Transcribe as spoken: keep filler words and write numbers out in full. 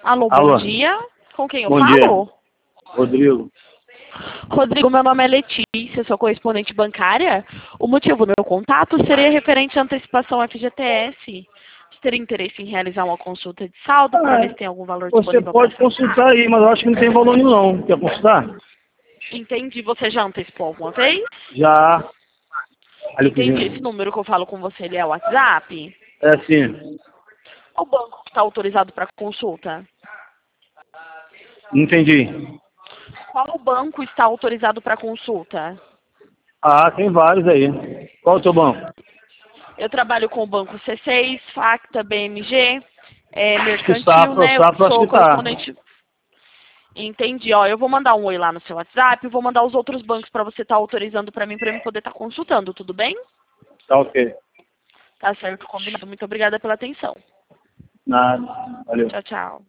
Alô, bom Alô. dia. Com quem eu Bom falo? dia. Rodrigo. Rodrigo, meu nome é Letícia, sou correspondente bancária. O motivo do meu contato seria referente à antecipação F G T S. Você teria interesse em realizar uma consulta de saldo para ver se tem algum valor Você disponível pode para consultar aí, mas eu acho que não tem valor nenhum não. Quer consultar? Entendi. Você já antecipou alguma vez? Já. Ali Entendi. Esse cozinha. número que eu falo com você, ele é o WhatsApp? É sim. Qual banco está autorizado para consulta? Não entendi. Qual banco está autorizado para consulta? Ah, tem vários aí. Qual é o seu banco? Eu trabalho com o banco C seis, Facta, B M G, é, Acho que o mercantil, Safra, o né? Eu Safra acho sou que tá. correspondente. Entendi, ó. Eu vou mandar um oi lá no seu WhatsApp, vou mandar os outros bancos para você estar autorizando para mim, para eu poder estar consultando, tudo bem? Tá ok. Tá certo, combinado. Muito obrigada pela atenção. Nada. Valeu. Tchau, tchau.